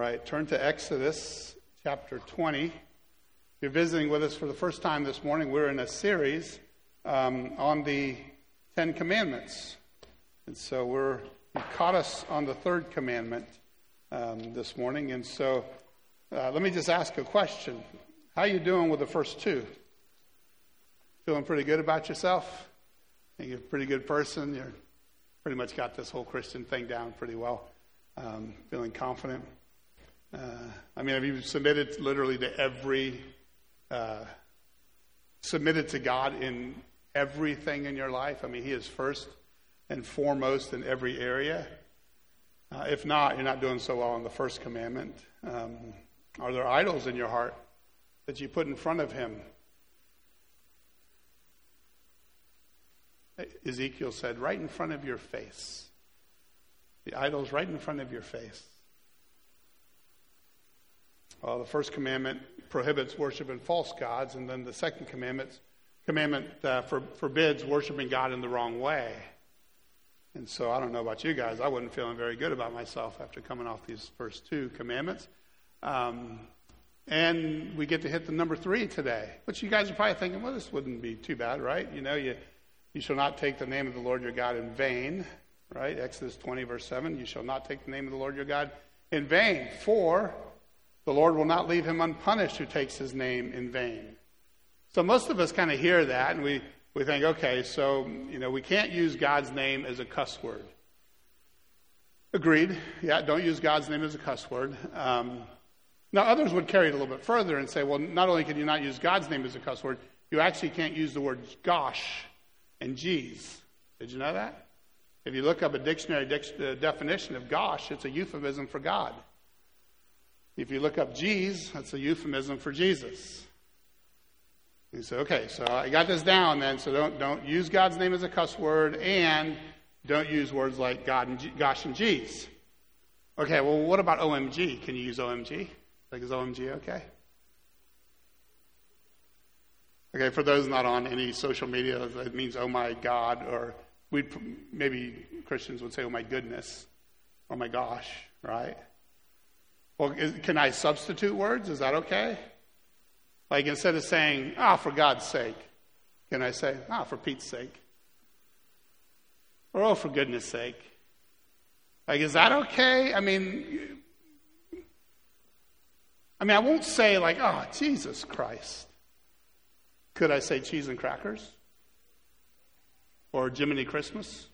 right, turn to Exodus chapter 20. If you're visiting with us for the first time this morning, we're in a series on the Ten Commandments. And so you caught us on the third commandment this morning. And so let me just ask a question. How are you doing with the first two? Feeling pretty good about yourself? Think you're a pretty good person? You're pretty much got this whole Christian thing down pretty well. Feeling confident? Have you submitted literally to submitted to God in everything in your life? He is first and foremost in every area. If not, you're not doing so well on the first commandment. Are there idols in your heart that you put in front of him? Ezekiel said, right in front of your face. The idol's right in front of your face. Well, the first commandment prohibits worshiping false gods, and then the second commandment forbids worshiping God in the wrong way. And so I don't know about you guys, I wasn't feeling very good about myself after coming off these first two commandments. And we get to hit the number 3 today, which you guys are probably thinking, well, this wouldn't be too bad, right? You shall not take the name of the Lord your God in vain, right? Exodus 20, verse 7, you shall not take the name of the Lord your God in vain, for the Lord will not leave him unpunished who takes his name in vain. So most of us kind of hear that, and we think, okay, so, we can't use God's name as a cuss word. Agreed. Yeah, don't use God's name as a cuss word. Now, others would carry it a little bit further and say, well, not only can you not use God's name as a cuss word, you actually can't use the words gosh and geez. Did you know that? If you look up a dictionary definition of gosh, it's a euphemism for God. If you look up geez, that's a euphemism for Jesus. You say, okay, so I got this down then, so don't use God's name as a cuss word, and don't use words like God and gosh and geez. Okay, well, what about OMG? Can you use OMG? Is OMG okay? Okay, for those not on any social media, it means oh my God, or maybe Christians would say oh my goodness, oh my gosh, right? Well, can I substitute words? Is that okay? Like instead of saying, for God's sake, can I say, for Pete's sake? Or, oh, for goodness sake. Like, is that okay? I won't say like, oh, Jesus Christ. Could I say cheese and crackers? Or Jiminy Christmas?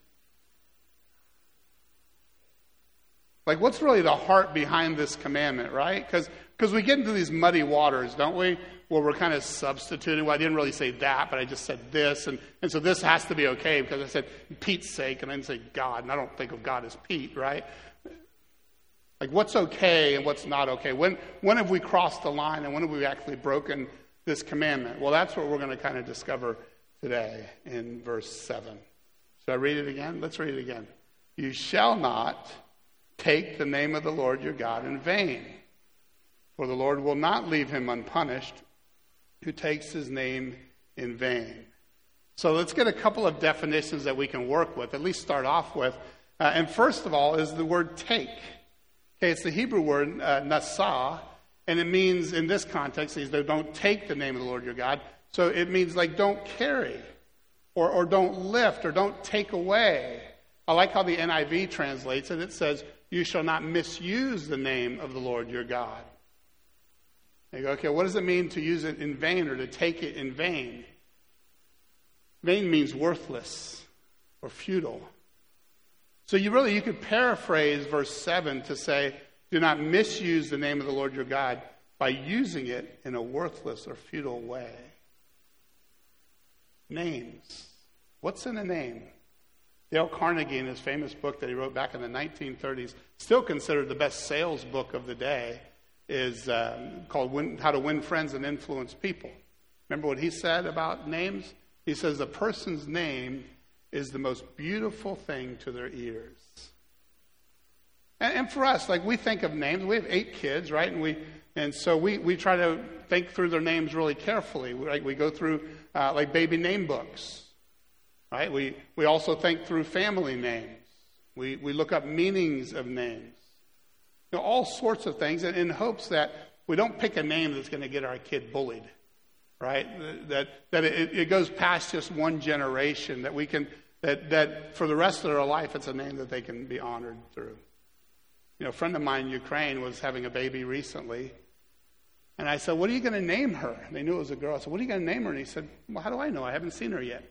Like, what's really the heart behind this commandment, right? Because we get into these muddy waters, don't we? Where we're kind of substituting. Well, I didn't really say that, but I just said this. And so this has to be okay because I said Pete's sake, and I didn't say God. And I don't think of God as Pete, right? Like, what's okay and what's not okay? When have we crossed the line, and when have we actually broken this commandment? Well, that's what we're going to kind of discover today in verse 7. Should I read it again? Let's read it again. You shall not take the name of the Lord your God in vain, for the Lord will not leave him unpunished who takes his name in vain. So let's get a couple of definitions that we can work with, at least start off with. And first of all is the word take. Okay, it's the Hebrew word nasah, and it means, in this context, is that don't take the name of the Lord your God. So it means like don't carry, or don't lift, or don't take away. I like how the NIV translates it. It says, you shall not misuse the name of the Lord your God. You go, okay, what does it mean to use it in vain or to take it in vain? Vain means worthless or futile. So you could paraphrase verse 7 to say, do not misuse the name of the Lord your God by using it in a worthless or futile way. Names. What's in a name? Dale Carnegie, in his famous book that he wrote back in the 1930s, still considered the best sales book of the day, is called How to Win Friends and Influence People. Remember what he said about names? He says, a person's name is the most beautiful thing to their ears. And for us, like we think of names, we have 8 kids, right? And so we try to think through their names really carefully. We go through like baby name books. Right? We also think through family names. We look up meanings of names. all sorts of things, and in hopes that we don't pick a name that's going to get our kid bullied, right? That it goes past just one generation, that we can, that for the rest of their life, it's a name that they can be honored through. A friend of mine in Ukraine was having a baby recently, and I said, what are you going to name her? And they knew it was a girl. I said, what are you going to name her? And he said, well, how do I know? I haven't seen her yet.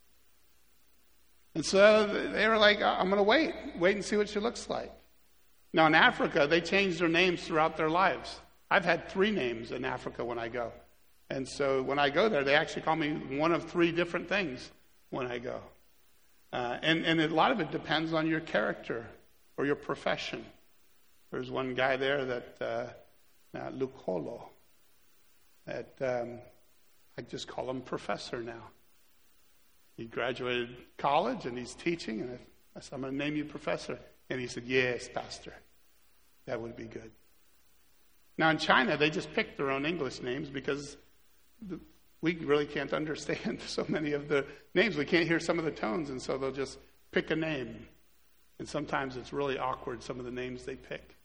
And so they were like, I'm going to wait and see what she looks like. Now in Africa, they change their names throughout their lives. I've had 3 names in Africa when I go. And so when I go there, they actually call me one of 3 different things when I go. And a lot of it depends on your character or your profession. There's one guy there that, Lukolo, that I just call him professor now. He graduated college and he's teaching, and I said, I'm going to name you professor. And he said, yes, pastor. That would be good. Now in China, they just pick their own English names because we really can't understand so many of the names. We can't hear some of the tones, and so they'll just pick a name. And sometimes it's really awkward, some of the names they pick.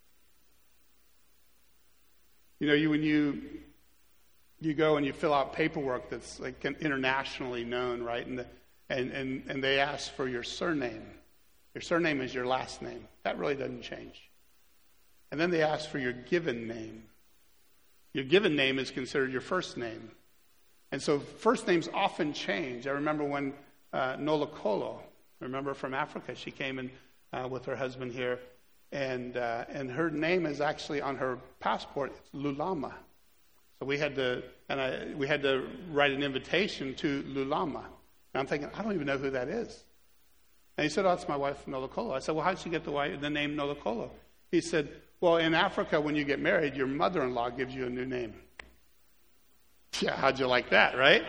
When you go and you fill out paperwork that's like internationally known, right? And they ask for your surname. Your surname is your last name. That really doesn't change. And then they ask for your given name. Your given name is considered your first name. And so first names often change. I remember when Nolokolo, remember from Africa, she came in with her husband here, and her name is actually on her passport. It's Lulama. So we had to write an invitation to Lulama. And I'm thinking, I don't even know who that is. And he said, oh, it's my wife, Nolokolo. I said, well, how did she get the name Nolokolo? He said, well, in Africa, when you get married, your mother-in-law gives you a new name. Yeah, how'd you like that, right?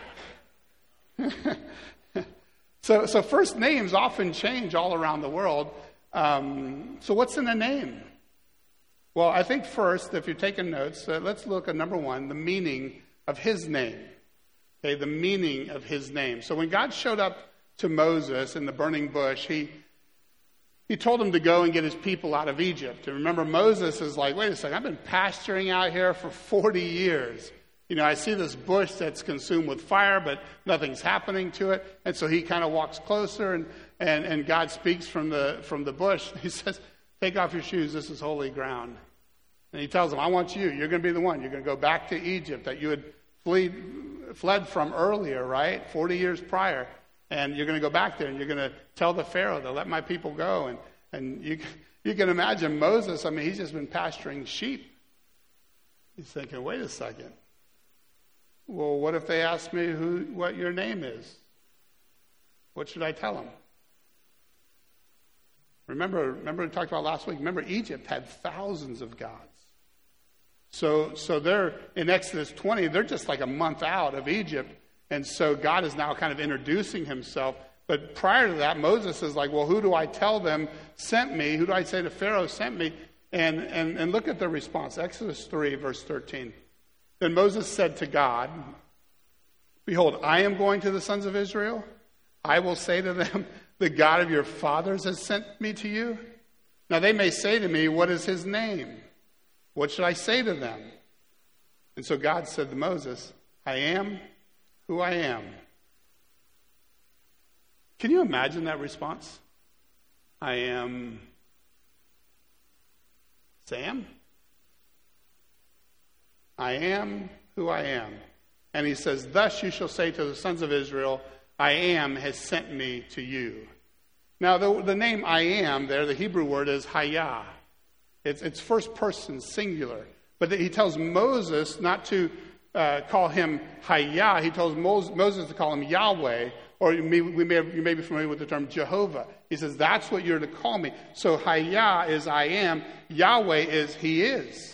So first names often change all around the world. So what's in a name? Well, I think first, if you're taking notes, let's look at number 1, the meaning of his name. Okay, the meaning of his name. So when God showed up to Moses in the burning bush, he told him to go and get his people out of Egypt. And remember, Moses is like, wait a second, I've been pasturing out here for 40 years. I see this bush that's consumed with fire, but nothing's happening to it. And so he kind of walks closer, and God speaks from the bush. He says, take off your shoes, this is holy ground. And he tells them, I want you. You're going to be the one. You're going to go back to Egypt that you had fled from earlier, right? 40 years prior. And you're going to go back there, and you're going to tell the Pharaoh to let my people go. And you can imagine Moses, he's just been pasturing sheep. He's thinking, wait a second. Well, what if they ask me what your name is? What should I tell them? Remember we talked about last week. Remember, Egypt had thousands of gods. So they're in Exodus 20. They're just like a month out of Egypt, and so God is now kind of introducing himself. But prior to that, Moses is like, well, who do I tell them sent me? Who do I say to Pharaoh sent me? And look at their response. Exodus 3, verse 13. Then Moses said to God, behold, I am going to the sons of Israel. I will say to them, the God of your fathers has sent me to you. Now they may say to me, what is his name? What should I say to them? And so God said to Moses, I am who I am. Can you imagine that response? I am Sam. I am who I am. And he says, thus you shall say to the sons of Israel, I am has sent me to you. Now, the name I am there, the Hebrew word is Hayah. It's first person singular. But he tells Moses not to call him Hayah. He tells Moses to call him Yahweh. Or you may be familiar with the term Jehovah. He says, that's what you're to call me. So Hayah is I am. Yahweh is he is.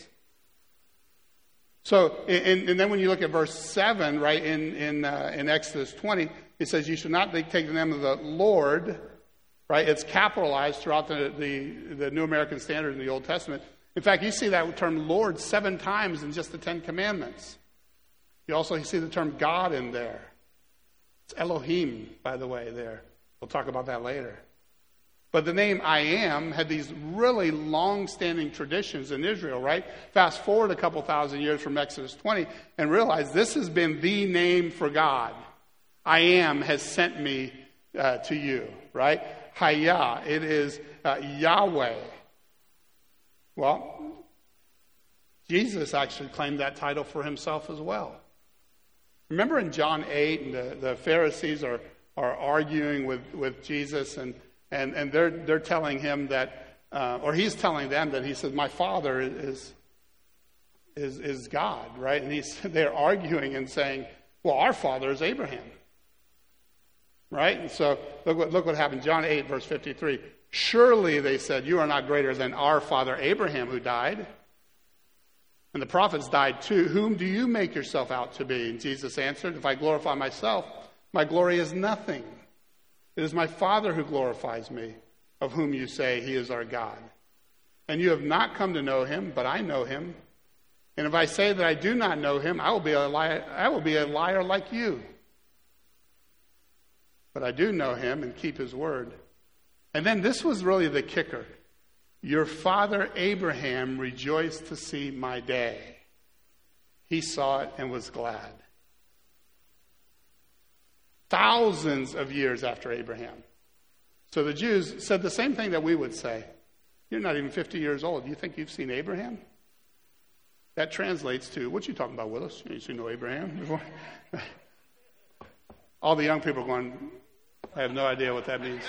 So, and then when you look at verse 7, right, in Exodus 20, it says, you should not take the name of the Lord, right? It's capitalized throughout the New American Standard in the Old Testament. In fact, you see that term Lord 7 times in just the 10 Commandments. You also see the term God in there. It's Elohim, by the way, there. We'll talk about that later. But the name I Am had these really long-standing traditions in Israel, right? Fast forward a couple thousand years from Exodus 20 and realize this has been the name for God. I Am has sent me to you, right? Hayah, it is Yahweh. Well, Jesus actually claimed that title for himself as well. Remember in John 8, and the Pharisees are arguing with Jesus, and they're telling him that, or he's telling them that he says, my Father is God, right? And they're arguing and saying, well, our father is Abraham, right? And so look what happened. John 8, verse 53. Surely, they said, you are not greater than our father Abraham who died. And the prophets died too. Whom do you make yourself out to be? And Jesus answered, if I glorify myself, my glory is nothing. It is my Father who glorifies me, of whom you say he is our God. And you have not come to know him, but I know him. And if I say that I do not know him, I will be a liar like you. But I do know him and keep his word. And then this was really the kicker. Your father Abraham rejoiced to see my day. He saw it and was glad. Thousands of years after Abraham. So the Jews said the same thing that we would say. You're not even 50 years old. Do you think you've seen Abraham? That translates to, what you talking about, Willis? You ain't seen no Abraham before? All the young people are going, I have no idea what that means.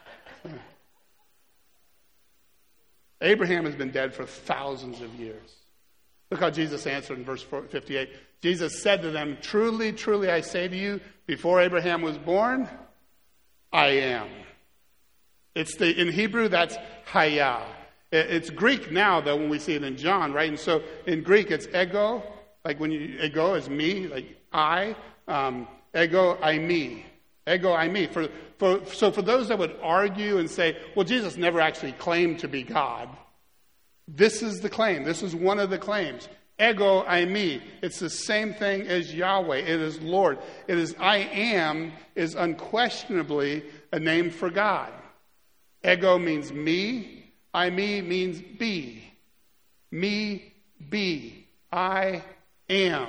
Abraham has been dead for thousands of years. Look how Jesus answered in verse 58. Jesus said to them, truly, truly, I say to you, before Abraham was born, I am. In Hebrew, that's Hayah. It's Greek now, though, when we see it in John, right? And so in Greek, it's ego. Like ego is me, like I. Ego, I me. Ego, I me. So for those that would argue and say, well, Jesus never actually claimed to be God, this is the claim. This is one of the claims. Ego, I me. It's the same thing as Yahweh. It is Lord. It is I Am is unquestionably a name for God. Ego means me. I me means be. Me, be. I am.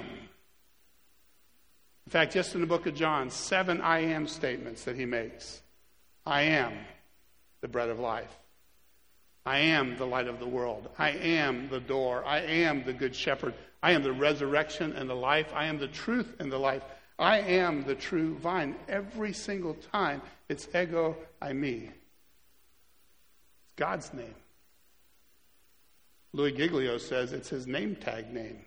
In fact, just in the book of John, 7 I am statements that he makes. I am the bread of life. I am the light of the world. I am the door. I am the good shepherd. I am the resurrection and the life. I am the truth and the life. I am the true vine. Every single time, it's ego, I me. It's God's name. Louis Giglio says it's his name tag name.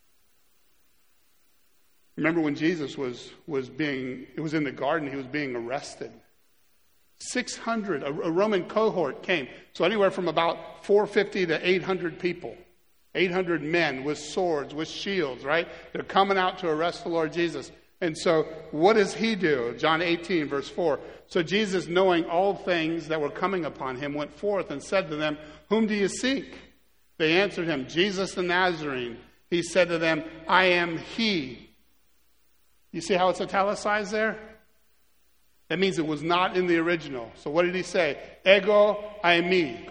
Remember when Jesus was in the garden, he was being arrested. 600, a Roman cohort came. So anywhere from about 450 to 800 people. 800 men with swords, with shields, right? They're coming out to arrest the Lord Jesus. And so what does he do? John 18, verse 4. So Jesus, knowing all things that were coming upon him, went forth and said to them, whom do you seek? They answered him, Jesus the Nazarene. He said to them, I am he. You see how it's italicized there? That means it was not in the original. So what did he say? Ego, I me.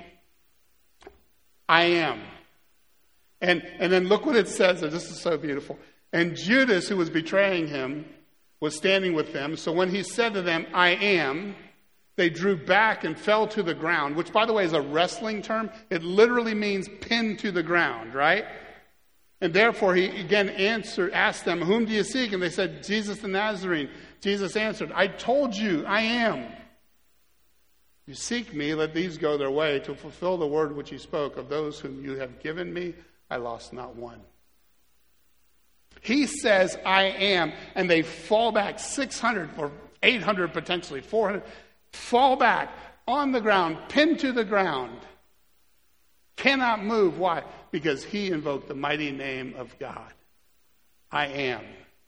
I am. And then look what it says. This is so beautiful. And Judas, who was betraying him, was standing with them. So when he said to them, I am, they drew back and fell to the ground, which, by the way, is a wrestling term. It literally means pinned to the ground, right? And therefore he again asked them, whom do you seek? And they said, Jesus the Nazarene. Jesus answered, I told you, I am. You seek me, let these go their way to fulfill the word which he spoke. Of those whom you have given me, I lost not one. He says, I am, and they fall back 600 or 800, potentially 400, fall back on the ground, pinned to the ground. Cannot move. Why? Because he invoked the mighty name of God. I am.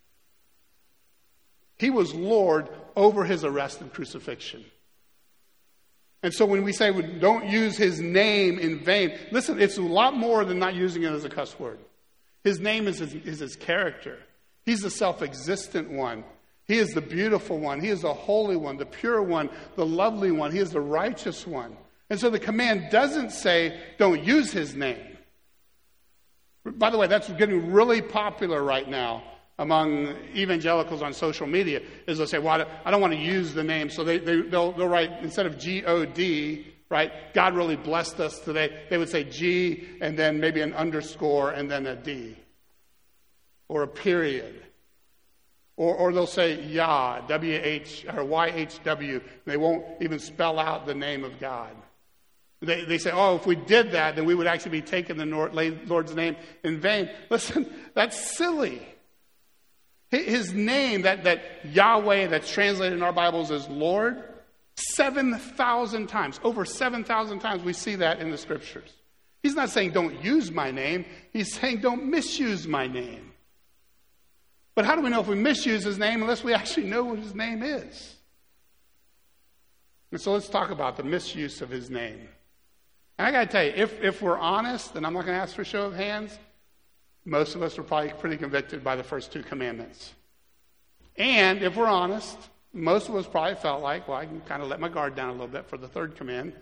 He was Lord over his arrest and crucifixion. And so when we say we don't use his name in vain, listen, it's a lot more than not using it as a cuss word. His name is his character. He's the self-existent one. He is the beautiful one. He is the holy one, the pure one, the lovely one. He is the righteous one. And so the command doesn't say, don't use his name. By the way, that's getting really popular right now among evangelicals on social media, is they'll say, well, I don't want to use the name. So they'll write, instead of G-O-D, right, God really blessed us today, they would say G and then maybe an underscore and then a D or a period. Or they'll say Yah, W-H or Y-H-W. They won't even spell out the name of God. They say, oh, if we did that, then we would actually be taking the Lord's name in vain. Listen, that's silly. His name, that Yahweh that's translated in our Bibles as Lord, 7,000 times, over 7,000 times we see that in the Scriptures. He's not saying don't use my name. He's saying don't misuse my name. But how do we know if we misuse his name unless we actually know what his name is? And so let's talk about the misuse of his name. And I got to tell you, if we're honest, and I'm not going to ask for a show of hands, most of us were probably pretty convicted by the first two commandments. And if we're honest, most of us probably felt like, well, I can kind of let my guard down a little bit for the third command.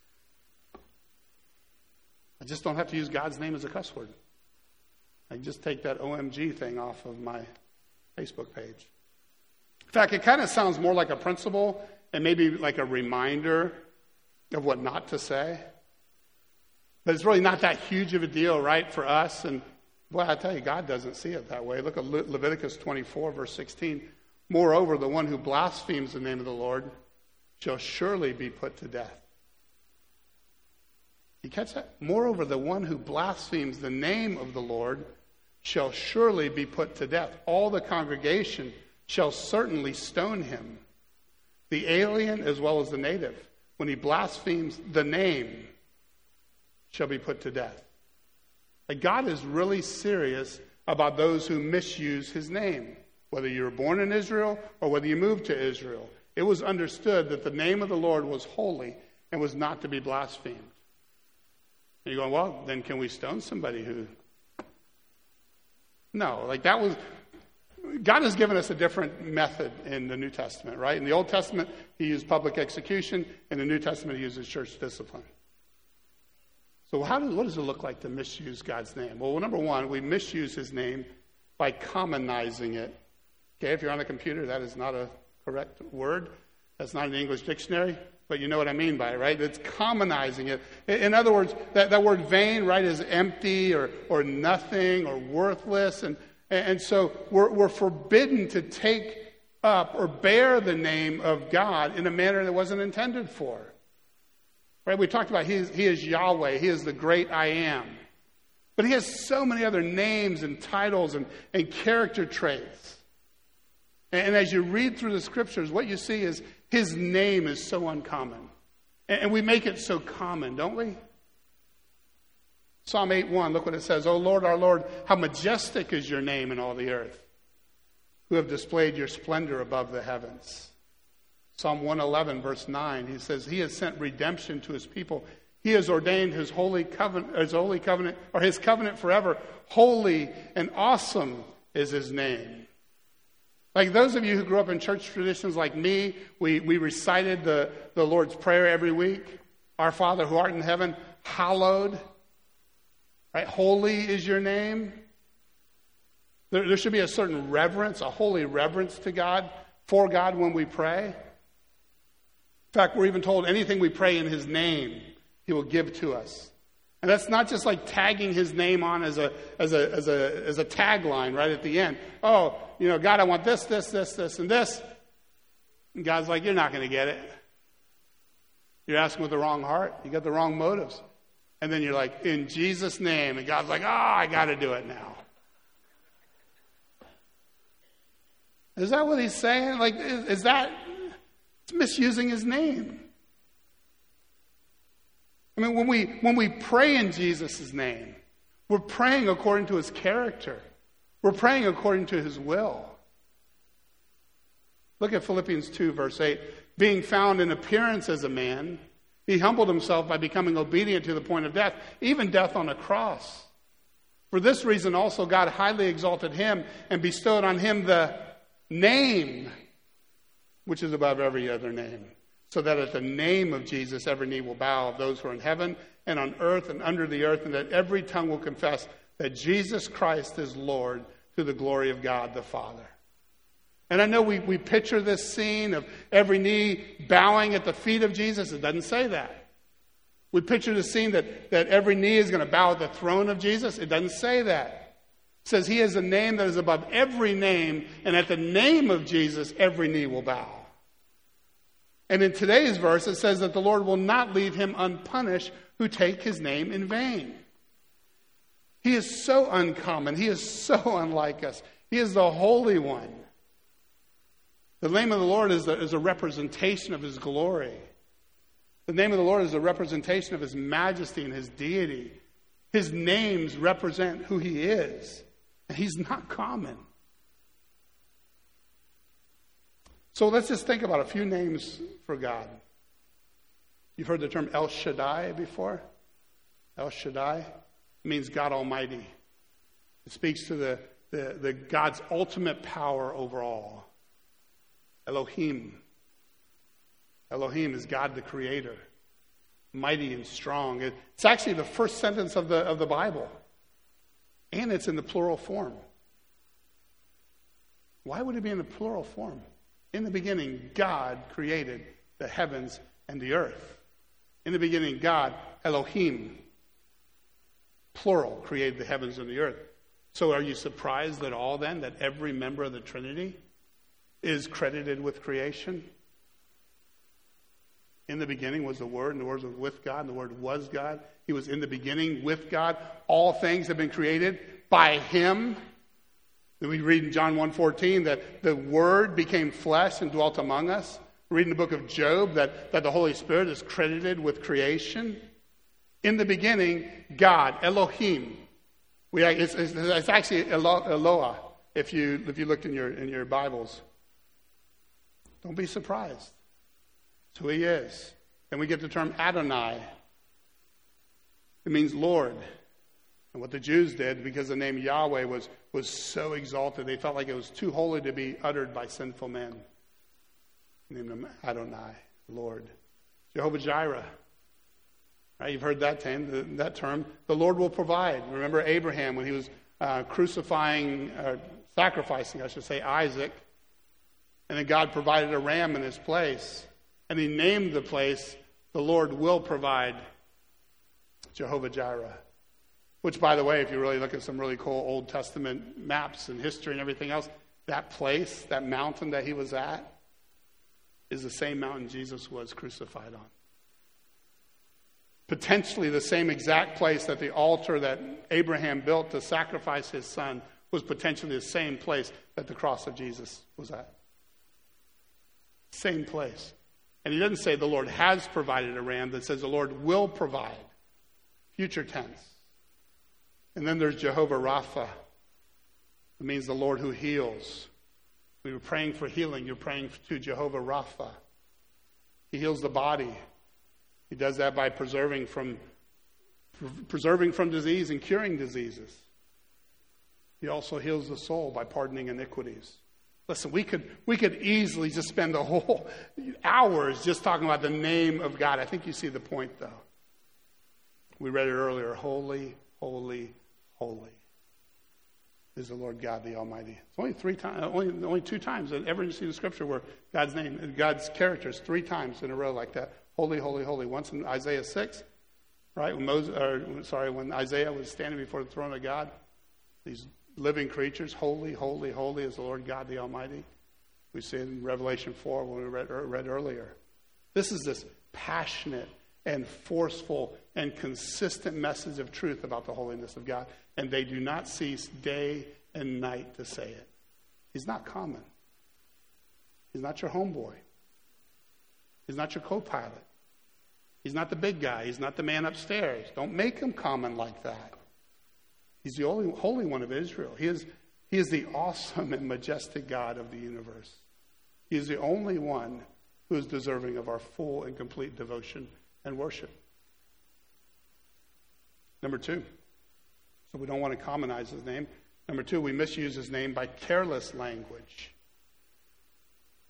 I just don't have to use God's name as a cuss word. I can just take that OMG thing off of my Facebook page. In fact, it kind of sounds more like a principle and maybe like a reminder of what not to say. But it's really not that huge of a deal, right, for us. And boy, I tell you, God doesn't see it that way. Look at Leviticus 24, verse 16. Moreover, the one who blasphemes the name of the Lord shall surely be put to death. You catch that? Moreover, the one who blasphemes the name of the Lord shall surely be put to death. All the congregation shall certainly stone him, the alien as well as the native. When he blasphemes the name, shall be put to death. Like, God is really serious about those who misuse his name. Whether you were born in Israel or whether you moved to Israel, it was understood that the name of the Lord was holy and was not to be blasphemed. And you're going, well, then can we stone somebody who... No, like that was... God has given us a different method in the New Testament, right? In the Old Testament, he used public execution. In the New Testament, he uses church discipline. So what does it look like to misuse God's name? Well, number one, we misuse his name by commonizing it. Okay, if you're on a computer, that is not a correct word. That's not in the English dictionary, but you know what I mean by it, right? It's commonizing it. In other words, that word vain, right, is empty or nothing or worthless. And so we're forbidden to take up or bear the name of God in a manner that wasn't intended for. Right? We talked about he is Yahweh. He is the great I am. But he has so many other names and titles and character traits. And as you read through the Scriptures, what you see is his name is so uncommon. And we make it so common, don't we? Psalm 8:1, look what it says. O Lord, our Lord, how majestic is your name in all the earth, who have displayed your splendor above the heavens. Psalm 111, verse 9, he says, he has sent redemption to his people. He has ordained his holy covenant, or his covenant forever. Holy and awesome is his name. Like those of you who grew up in church traditions like me, we recited the Lord's Prayer every week. Our Father who art in heaven, hallowed. Right? Holy is your name. There should be a certain reverence, a holy reverence to God, for God when we pray. In fact, we're even told anything we pray in his name, he will give to us. And that's not just like tagging his name on as a tagline right at the end. Oh, God, I want this, and this. And God's like, you're not going to get it. You're asking with the wrong heart. You got the wrong motives. And then you're like, in Jesus' name. And God's like, I got to do it now. Is that what he's saying? Like, is that... It's misusing his name. I mean, when we pray in Jesus' name, we're praying according to his character. We're praying according to his will. Look at Philippians 2, verse 8. Being found in appearance as a man, he humbled himself by becoming obedient to the point of death, even death on a cross. For this reason also God highly exalted him and bestowed on him the name which is above every other name, so that at the name of Jesus every knee will bow, of those who are in heaven and on earth and under the earth, and that every tongue will confess that Jesus Christ is Lord, to the glory of God the Father. And I know we picture this scene of every knee bowing at the feet of Jesus. It doesn't say that. We picture the scene that every knee is going to bow at the throne of Jesus. It doesn't say that. It says he has a name that is above every name, and at the name of Jesus every knee will bow. And in today's verse it says that the Lord will not leave him unpunished who take his name in vain. He is so uncommon. He is so unlike us. He is the Holy One. The name of the Lord is a representation of his glory. The name of the Lord is a representation of his majesty and his deity. His names represent who he is. And he's not common. So let's just think about a few names for God. You've heard the term El Shaddai before? El Shaddai means God Almighty. It speaks to the God's ultimate power over all. Elohim. Elohim is God the Creator, mighty and strong. It's actually the first sentence of the Bible, and it's in the plural form. Why would it be in the plural form? In the beginning, God created the heavens and the earth. In the beginning, God, Elohim, plural, created the heavens and the earth. So are you surprised at all then that every member of the Trinity is credited with creation? In the beginning was the Word, and the Word was with God, and the Word was God. He was in the beginning with God. All things have been created by him. Then we read in John 1:14 that the Word became flesh and dwelt among us. We read in the book of Job that the Holy Spirit is credited with creation. In the beginning, God, Elohim. It's actually Eloah, if you looked in your Bibles. Don't be surprised. That's who he is. Then we get the term Adonai. It means Lord. And what the Jews did, because the name Yahweh was so exalted, they felt like it was too holy to be uttered by sinful men. They named him Adonai, Lord. Jehovah Jireh. Right, you've heard that term. The Lord will provide. Remember Abraham when he was sacrificing, Isaac. And then God provided a ram in his place. And he named the place, the Lord will provide, Jehovah Jireh. Which, by the way, if you really look at some really cool Old Testament maps and history and everything else, that place, that mountain that he was at, is the same mountain Jesus was crucified on. Potentially the same exact place that the altar that Abraham built to sacrifice his son was potentially the same place that the cross of Jesus was at. Same place. And he doesn't say the Lord has provided a ram, that says the Lord will provide. Future tense. And then there's Jehovah Rapha. It means the Lord who heals. We were praying for healing. You're praying to Jehovah Rapha. He heals the body. He does that by preserving from disease and curing diseases. He also heals the soul by pardoning iniquities. Listen, we could easily just spend the whole hours just talking about the name of God. I think you see the point, though. We read it earlier. Holy, holy, holy is the Lord God the Almighty. It's only two times that ever you see in the Scripture where God's characters 3 times in a row like that. Holy, holy, holy. Once in Isaiah 6, right? When Isaiah was standing before the throne of God, these living creatures, holy, holy, holy is the Lord God the Almighty. We see it in Revelation 4 when we read earlier. This is this passionate and forceful and consistent message of truth about the holiness of God. And they do not cease day and night to say it. He's not common. He's not your homeboy. He's not your co-pilot. He's not the big guy. He's not the man upstairs. Don't make him common like that. He's the only Holy One of Israel. He is the awesome and majestic God of the universe. He is the only one who is deserving of our full and complete devotion and worship. Number 2. So we don't want to commonize his name. Number 2, we misuse his name by careless language.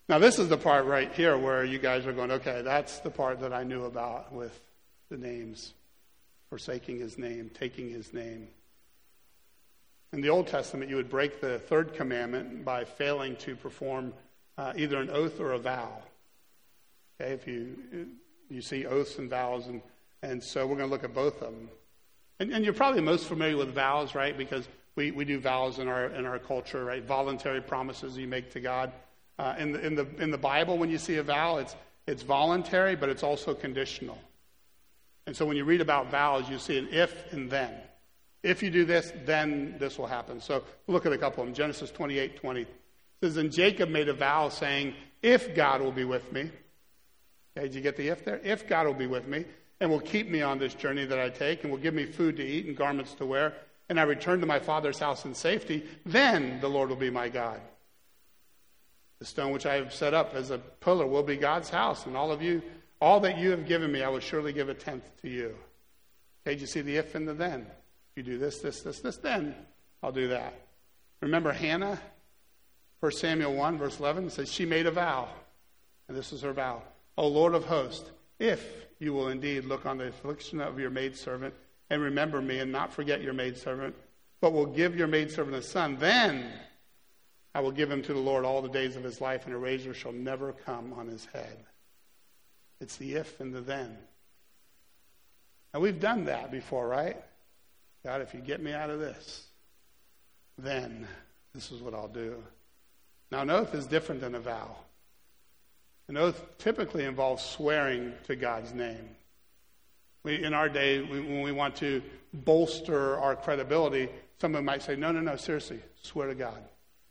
Now, this is the part right here where you guys are going, okay, that's the part that I knew about with the names. Forsaking his name, taking his name. In the Old Testament, you would break the third commandment by failing to perform either an oath or a vow. Okay, if you see oaths and vows, and so we're going to look at both of them. And you're probably most familiar with vows, right? Because we do vows in our culture, right? Voluntary promises you make to God. In the Bible, when you see a vow, it's voluntary, but it's also conditional. And so when you read about vows, you see an if and then. If you do this, then this will happen. So look at a couple of them. Genesis 28:20 says, "And Jacob made a vow, saying, if God will be with me." Okay, did you get the if there? If God will be with me and will keep me on this journey that I take and will give me food to eat and garments to wear, and I return to my father's house in safety, then the Lord will be my God. The stone which I have set up as a pillar will be God's house, and all that you have given me, I will surely give a tenth to you. Okay, did you see the if and the then? If you do this, then I'll do that. Remember Hannah? 1 Samuel 1, verse 11 says, she made a vow, and this is her vow. O Lord of hosts, if you will indeed look on the affliction of your maidservant and remember me and not forget your maidservant, but will give your maidservant a son, then I will give him to the Lord all the days of his life, and a razor shall never come on his head. It's the if and the then. Now, we've done that before, right? God, if you get me out of this, then this is what I'll do. Now, an oath is different than a vow. An oath typically involves swearing to God's name. In our day, when we want to bolster our credibility, someone might say, no, seriously, swear to God.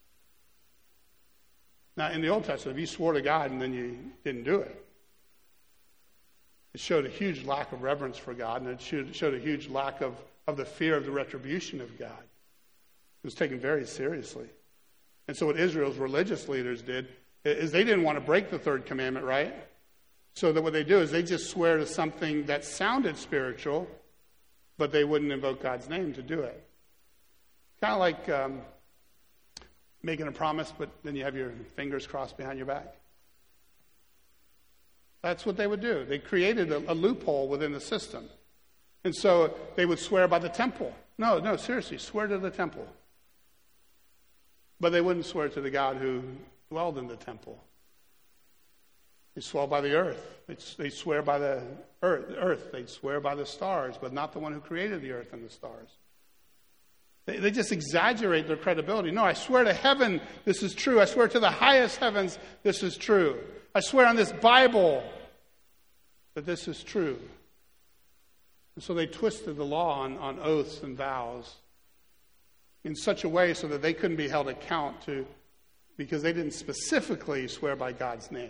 Now, in the Old Testament, if you swore to God and then you didn't do it, it showed a huge lack of reverence for God, and it showed a huge lack of the fear of the retribution of God. It was taken very seriously. And so what Israel's religious leaders did is they didn't want to break the third commandment, right? So that what they do is they just swear to something that sounded spiritual, but they wouldn't invoke God's name to do it. Kind of like making a promise, but then you have your fingers crossed behind your back. That's what they would do. They created a loophole within the system. And so they would swear by the temple. No, seriously, swear to the temple. But they wouldn't swear to the God who dwelled in the temple. They swear by the earth. They swear by the earth. They swear by the stars, but not the one who created the earth and the stars. They just exaggerate their credibility. No, I swear to heaven, this is true. I swear to the highest heavens, this is true. I swear on this Bible that this is true. And so they twisted the law on oaths and vows in such a way so that they couldn't be held account to, because they didn't specifically swear by God's name.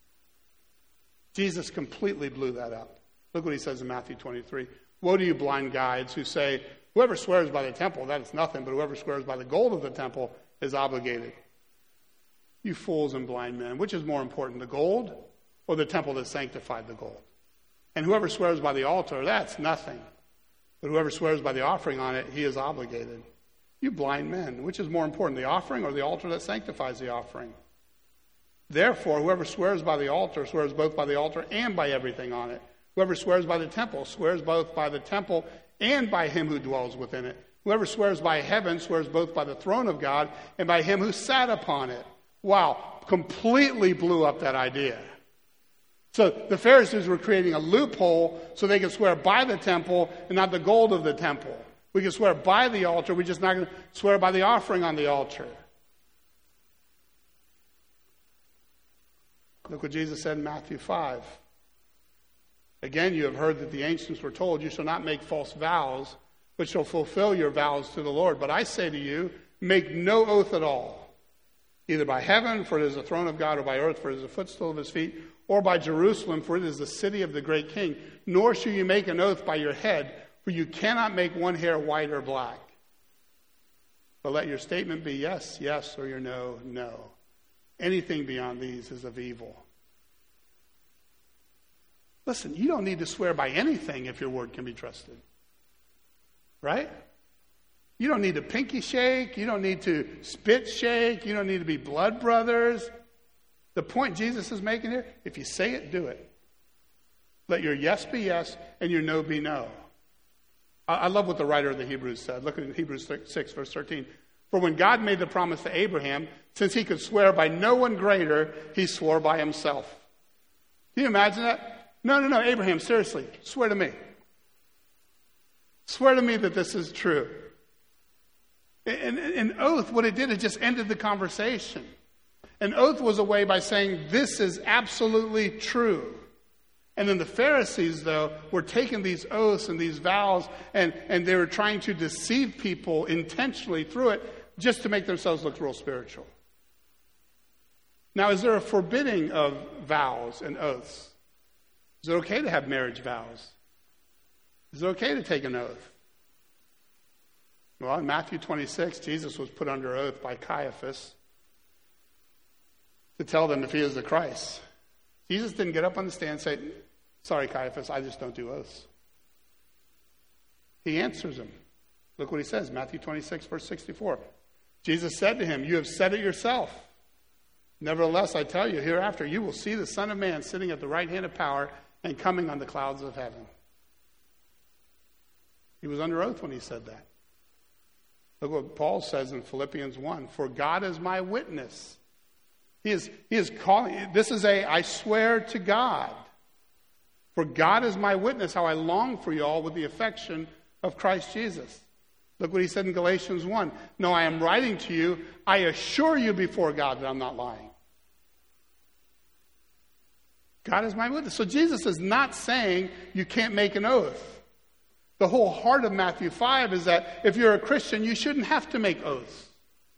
Jesus completely blew that up. Look what he says in Matthew 23. Woe to you blind guides who say, whoever swears by the temple, that is nothing, but whoever swears by the gold of the temple is obligated. You fools and blind men, which is more important, the gold or the temple that sanctified the gold? And whoever swears by the altar, that's nothing. But whoever swears by the offering on it, he is obligated. You blind men, which is more important, the offering or the altar that sanctifies the offering? Therefore, whoever swears by the altar swears both by the altar and by everything on it. Whoever swears by the temple swears both by the temple and by him who dwells within it. Whoever swears by heaven swears both by the throne of God and by him who sat upon it. Wow, completely blew up that idea. So the Pharisees were creating a loophole so they could swear by the temple and not the gold of the temple. We can swear by the altar, we're just not going to swear by the offering on the altar. Look what Jesus said in Matthew 5. Again, you have heard that the ancients were told, you shall not make false vows, but shall fulfill your vows to the Lord. But I say to you, make no oath at all, either by heaven, for it is the throne of God, or by earth, for it is the footstool of his feet, or by Jerusalem, for it is the city of the great king. Nor shall you make an oath by your head, for you cannot make one hair white or black. But let your statement be yes, yes, or your no, no. Anything beyond these is of evil. Listen, you don't need to swear by anything if your word can be trusted. Right? You don't need to pinky shake. You don't need to spit shake. You don't need to be blood brothers. The point Jesus is making here, if you say it, do it. Let your yes be yes and your no be no. I love what the writer of the Hebrews said. Look at Hebrews 6, verse 13. For when God made the promise to Abraham, since he could swear by no one greater, he swore by himself. Can you imagine that? No, Abraham, seriously, swear to me. Swear to me that this is true. An oath, what it did, it just ended the conversation. An oath was a way by saying, this is absolutely true. And then the Pharisees, though, were taking these oaths and these vows, and they were trying to deceive people intentionally through it just to make themselves look real spiritual. Now, is there a forbidding of vows and oaths? Is it okay to have marriage vows? Is it okay to take an oath? Well, in Matthew 26, Jesus was put under oath by Caiaphas to tell them if he is the Christ. Jesus didn't get up on the stand and say, sorry, Caiaphas, I just don't do oaths. He answers him. Look what he says, Matthew 26, verse 64. Jesus said to him, you have said it yourself. Nevertheless, I tell you, hereafter you will see the Son of Man sitting at the right hand of power and coming on the clouds of heaven. He was under oath when he said that. Look what Paul says in Philippians 1. For God is my witness. He is calling, this is I swear to God. For God is my witness how I long for you all with the affection of Christ Jesus. Look what he said in Galatians 1. No, I am writing to you. I assure you before God that I'm not lying. God is my witness. So Jesus is not saying you can't make an oath. The whole heart of Matthew 5 is that if you're a Christian, you shouldn't have to make oaths.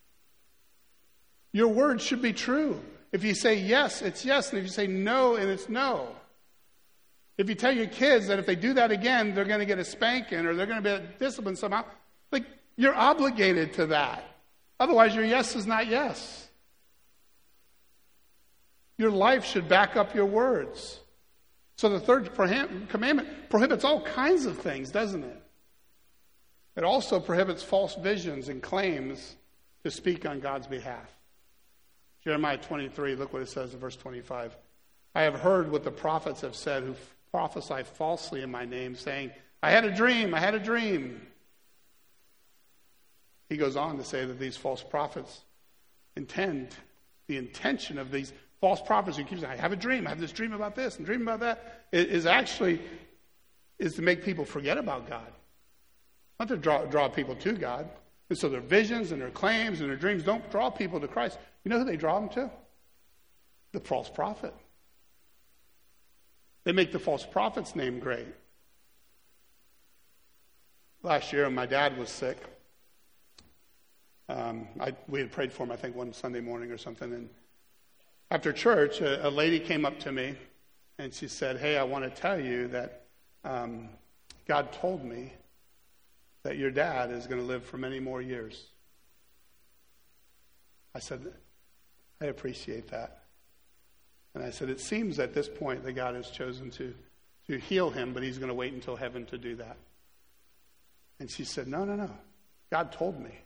Your word should be true. If you say yes, it's yes. And if you say no, and it's no. If you tell your kids that if they do that again, they're going to get a spanking or they're going to be disciplined somehow, like you're obligated to that. Otherwise, your yes is not yes. Your life should back up your words. So the third commandment prohibits all kinds of things, doesn't it? It also prohibits false visions and claims to speak on God's behalf. Jeremiah 23, look what it says in verse 25. I have heard what the prophets have said who prophesy falsely in my name, saying, I had a dream, I had a dream. He goes on to say that these false prophets the intention of these false prophets who keep saying, I have a dream, I have this dream about this and dream about that, is to make people forget about God. Not to draw people to God. And so their visions and their claims and their dreams don't draw people to Christ. You know who they draw them to? The false prophet. They make the false prophet's name great. Last year, when my dad was sick, we had prayed for him, I think, one Sunday morning or something. And after church, a lady came up to me and she said, hey, I want to tell you that God told me that your dad is going to live for many more years. I said, I appreciate that. And I said, it seems at this point that God has chosen to heal him, but he's going to wait until heaven to do that. And she said, no. God told me.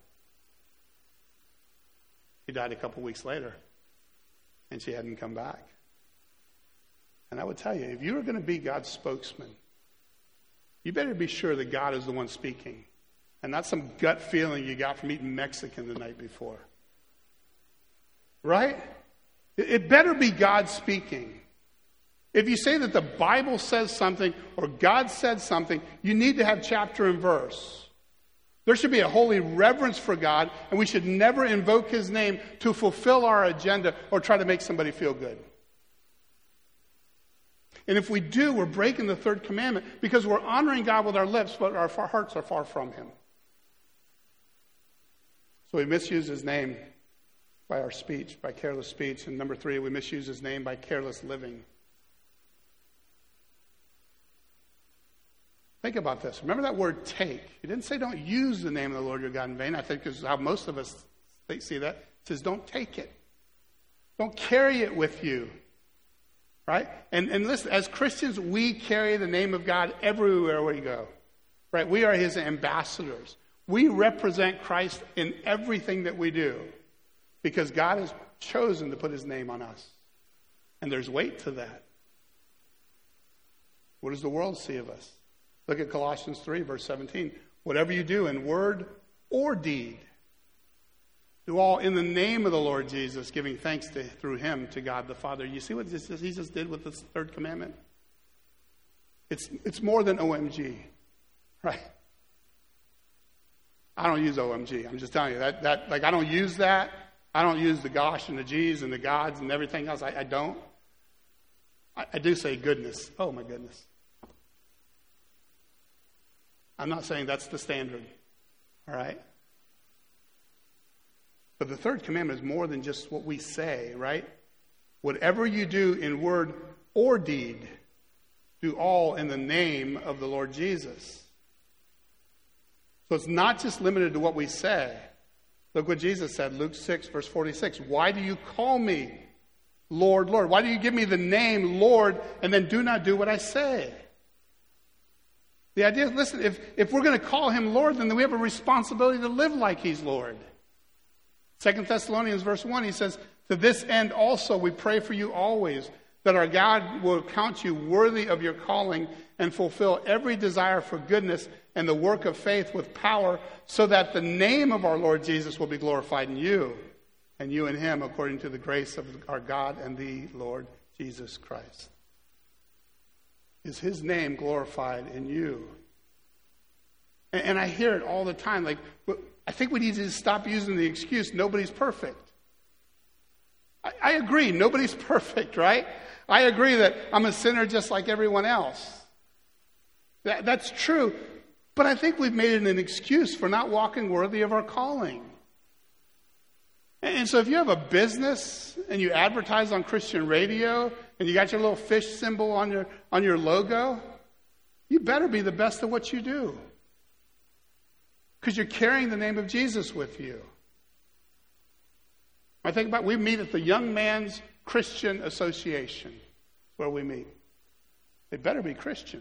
He died a couple weeks later, and she hadn't come back. And I would tell you, if you are going to be God's spokesman, you better be sure that God is the one speaking, and not some gut feeling you got from eating Mexican the night before. Right? It better be God speaking. If you say that the Bible says something or God said something, you need to have chapter and verse. There should be a holy reverence for God, and we should never invoke his name to fulfill our agenda or try to make somebody feel good. And if we do, we're breaking the third commandment because we're honoring God with our lips, but our hearts are far from him. So we misuse his name by our speech, by careless speech. And number 3, we misuse his name by careless living. Think about this. Remember that word take. He didn't say don't use the name of the Lord your God in vain. I think this is how most of us see that. It says don't take it. Don't carry it with you. Right? And listen, as Christians, we carry the name of God everywhere we go. Right? We are his ambassadors. We represent Christ in everything that we do because God has chosen to put his name on us. And there's weight to that. What does the world see of us? Look at Colossians 3, verse 17. Whatever you do in word or deed, do all in the name of the Lord Jesus, giving thanks through him to God the Father. You see what Jesus did with this third commandment? It's more than OMG, right? I don't use OMG. I'm just telling you that like I don't use that. I don't use the gosh and the geez and the gods and everything else. I don't. I do say goodness. Oh my goodness. I'm not saying that's the standard. All right? But the third commandment is more than just what we say, right? Whatever you do in word or deed, do all in the name of the Lord Jesus. So it's not just limited to what we say. Look what Jesus said, Luke 6, verse 46. Why do you call me Lord, Lord? Why do you give me the name Lord and then do not do what I say? The idea is, listen, if we're going to call him Lord, then we have a responsibility to live like he's Lord. 2 Thessalonians verse 1, he says, to this end also we pray for you always, that our God will count you worthy of your calling and fulfill every desire for goodness and the work of faith with power, so that the name of our Lord Jesus will be glorified in you, and you in him, according to the grace of our God and the Lord Jesus Christ. Is his name glorified in you? And I hear it all the time. Like, I think we need to stop using the excuse, nobody's perfect. I agree, nobody's perfect, right? I agree that I'm a sinner just like everyone else. That's true. But I think we've made it an excuse for not walking worthy of our calling. And so if you have a business and you advertise on Christian radio and you got your little fish symbol on your logo, you better be the best at what you do. Because you're carrying the name of Jesus with you. I think about, we meet at the Young Man's Christian Association, where we meet. They better be Christian.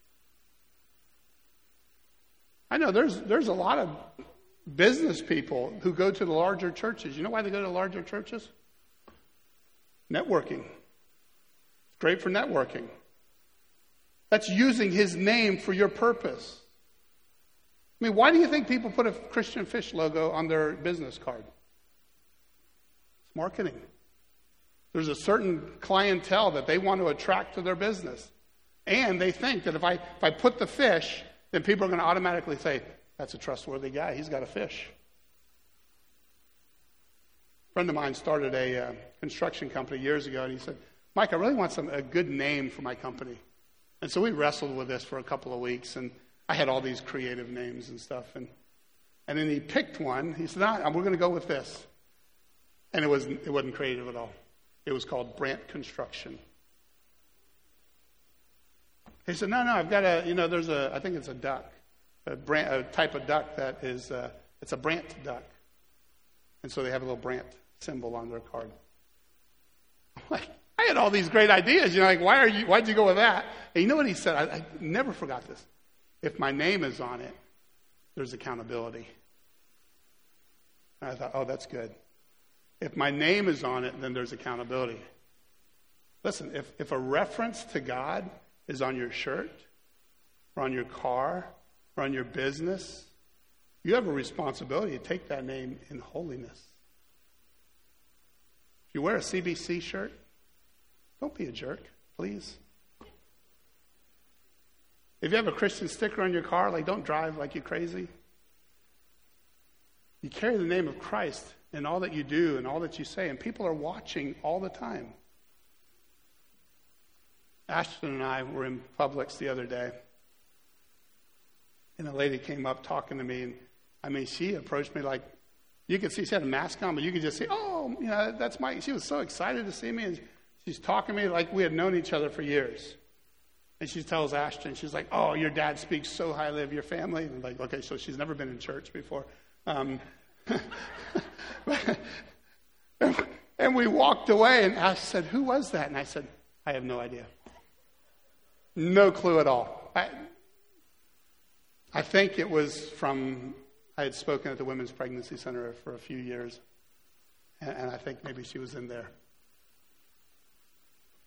I know there's a lot of business people who go to the larger churches. You know why they go to larger churches? Networking. It's great for networking. That's using his name for your purpose. I mean, why do you think people put a Christian Fish logo on their business card? It's marketing. There's a certain clientele that they want to attract to their business. And they think that if I put the fish, then people are going to automatically say, that's a trustworthy guy. He's got a fish. A friend of mine started a construction company years ago, and he said, Mike, I really want a good name for my company. And so we wrestled with this for a couple of weeks, and I had all these creative names and stuff. And then he picked one. He said, we're going to go with this. And it wasn't creative at all. It was called Brant Construction. He said, no, I've got I think it's a duck, a type of duck that is, it's a Brant duck. And so they have a little Brant symbol on their card. I'm like, I had all these great ideas, like, why'd you go with that? And you know what he said? I never forgot this. If my name is on it, there's accountability. And I thought, that's good. If my name is on it, then there's accountability. Listen, if a reference to God is on your shirt, or on your car, or on your business, you have a responsibility to take that name in holiness. If you wear a CBC shirt, don't be a jerk, please. If you have a Christian sticker on your car, don't drive like you're crazy. You carry the name of Christ in all that you do and all that you say, and people are watching all the time. Ashton and I were in Publix the other day, and a lady came up talking to me, and she approached me like, you could see she had a mask on, but you could just see, that's Mike. She was so excited to see me, and she's talking to me like we had known each other for years. And she tells Ashton, she's like, oh, your dad speaks so highly of your family. And I'm like, okay, so she's never been in church before. And we walked away, and Ash said, who was that? And I said, I have no idea. No clue at all. I think it was I had spoken at the Women's Pregnancy Center for a few years, and I think maybe she was in there.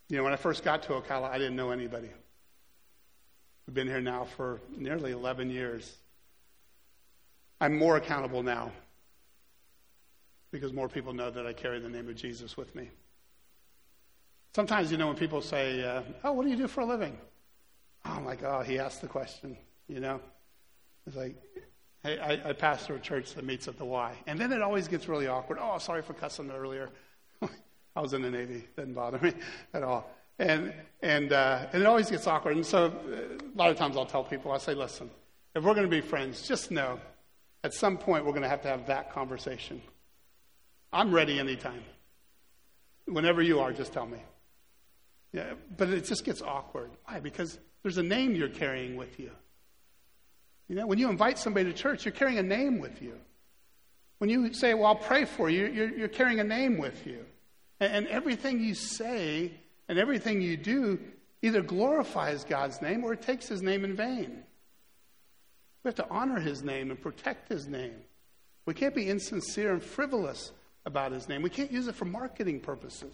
When I first got to Ocala, I didn't know anybody. We've been here now for nearly 11 years. I'm more accountable now because more people know that I carry the name of Jesus with me. Sometimes, when people say, oh, what do you do for a living? Oh, I'm like, oh, he asked the question, It's like, hey, I pastor a church that meets at the Y. And then it always gets really awkward. Oh, sorry for cussing earlier. I was in the Navy. Didn't bother me at all. And it always gets awkward. And so a lot of times I'll tell people, I'll say, listen, if we're going to be friends, just know at some point we're going to have that conversation. I'm ready anytime. Whenever you are, just tell me. Yeah, but it just gets awkward. Why? Because there's a name you're carrying with you. When you invite somebody to church, you're carrying a name with you. When you say, well, I'll pray for you, you're carrying a name with you. And everything you say and everything you do either glorifies God's name or it takes his name in vain. We have to honor his name and protect his name. We can't be insincere and frivolous about his name. We can't use it for marketing purposes.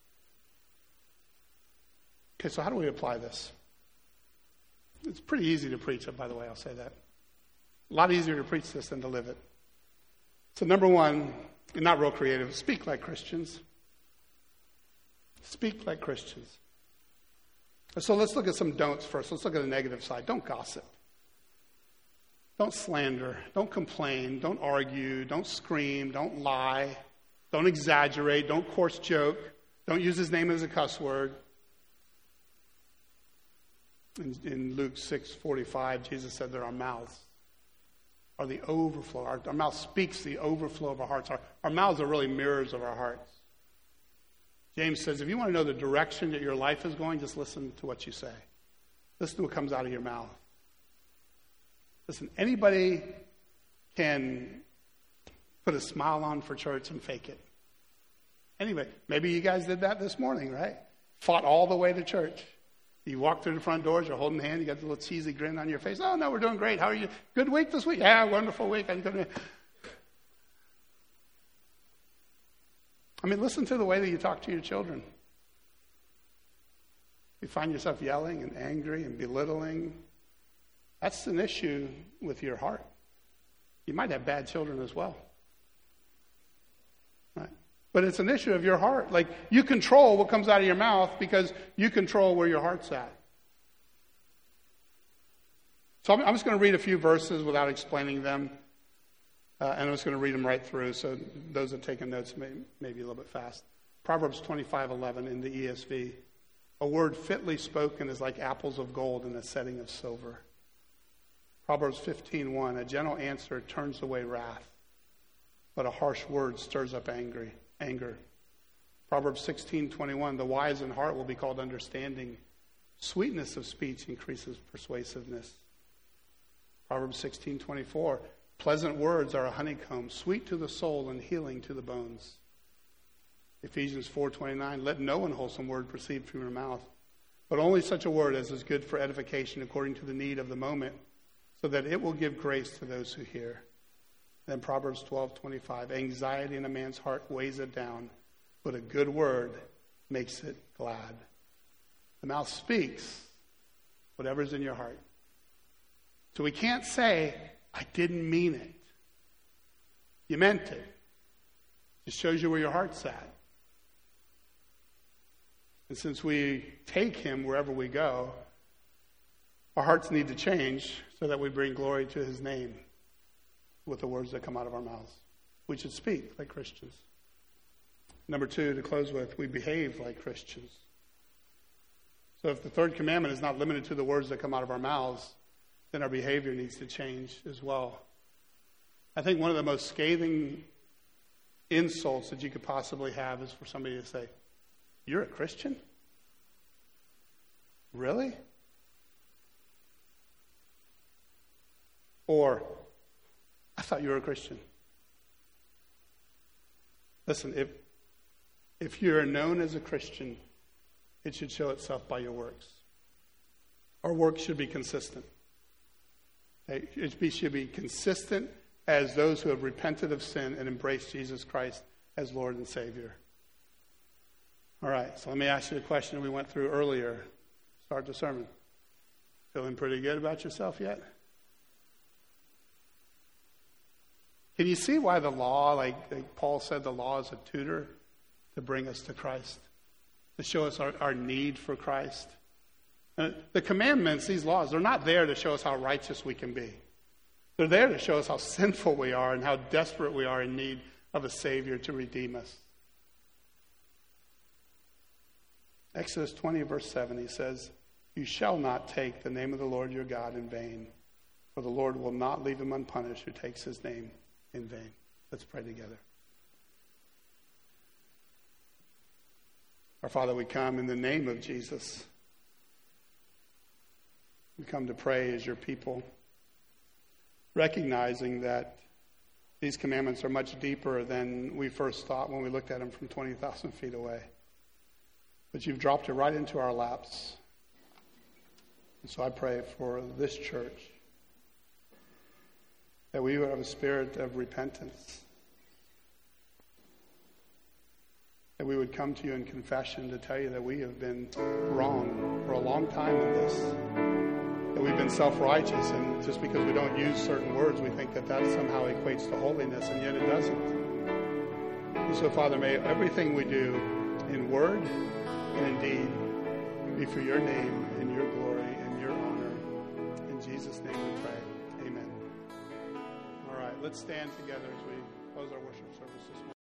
Okay, so how do we apply this? It's pretty easy to preach it, by the way, I'll say that. A lot easier to preach this than to live it. So number one, not real creative, speak like Christians. Speak like Christians. So let's look at some don'ts first. Let's look at the negative side. Don't gossip. Don't slander. Don't complain. Don't argue. Don't scream. Don't lie. Don't exaggerate. Don't coarse joke. Don't use his name as a cuss word. In Luke 6:45, Jesus said that our mouths are the overflow. Our mouth speaks the overflow of our hearts. Our mouths are really mirrors of our hearts. James says, if you want to know the direction that your life is going, just listen to what you say. Listen to what comes out of your mouth. Listen, anybody can put a smile on for church and fake it. Anybody. Maybe you guys did that this morning, right? Fought all the way to church. You walk through the front doors, you're holding hand, you got the little cheesy grin on your face. Oh, no, we're doing great. How are you? Good week this week? Yeah, wonderful week. Listen to the way that you talk to your children. You find yourself yelling and angry and belittling. That's an issue with your heart. You might have bad children as well. Right? But it's an issue of your heart. Like, you control what comes out of your mouth because you control where your heart's at. So I'm just going to read a few verses without explaining them. And I'm just going to read them right through. So those that are taking notes may be a little bit fast. Proverbs 25:11 in the ESV. A word fitly spoken is like apples of gold in a setting of silver. Proverbs 15:1. A gentle answer turns away wrath, but a harsh word stirs up anger. Proverbs 16:21. The wise in heart will be called understanding. Sweetness of speech increases persuasiveness. Proverbs 16:24. Pleasant words are a honeycomb, sweet to the soul and healing to the bones. Ephesians 4:29. Let no unwholesome word proceed from your mouth, but only such a word as is good for edification according to the need of the moment, so that it will give grace to those who hear. Then Proverbs 12:25. Anxiety in a man's heart weighs it down, but a good word makes it glad. The mouth speaks whatever's in your heart. So we can't say, I didn't mean it. You meant it. It shows you where your heart's at. And since we take him wherever we go, our hearts need to change so that we bring glory to his name with the words that come out of our mouths. We should speak like Christians. Number two, to close with, we behave like Christians. So if the third commandment is not limited to the words that come out of our mouths, then our behavior needs to change as well. I think one of the most scathing insults that you could possibly have is for somebody to say, "You're a Christian? Really?" Or, "I thought you were a Christian." Listen, if you're known as a Christian, it should show itself by your works. Our works should be consistent. It should be consistent as those who have repented of sin and embraced Jesus Christ as Lord and Savior. All right, so let me ask you the question we went through earlier. Start the sermon. Feeling pretty good about yourself yet? Can you see why the law, like Paul said, the law is a tutor to bring us to Christ, to show us our need for Christ? The commandments, these laws, they're not there to show us how righteous we can be. They're there to show us how sinful we are and how desperate we are in need of a Savior to redeem us. Exodus 20, verse 7, he says, "You shall not take the name of the Lord your God in vain, for the Lord will not leave him unpunished who takes his name in vain." Let's pray together. Our Father, we come in the name of Jesus. We come to pray as your people, recognizing that these commandments are much deeper than we first thought when we looked at them from 20,000 feet away. But you've dropped it right into our laps. And so I pray for this church that we would have a spirit of repentance, that we would come to you in confession to tell you that we have been wrong for a long time in this, that we've been self-righteous, and just because we don't use certain words, we think that somehow equates to holiness, and yet it doesn't. And so, Father, may everything we do in word and in deed be for your name and your glory and your honor. In Jesus' name we pray. Amen. All right, let's stand together as we close our worship service this morning.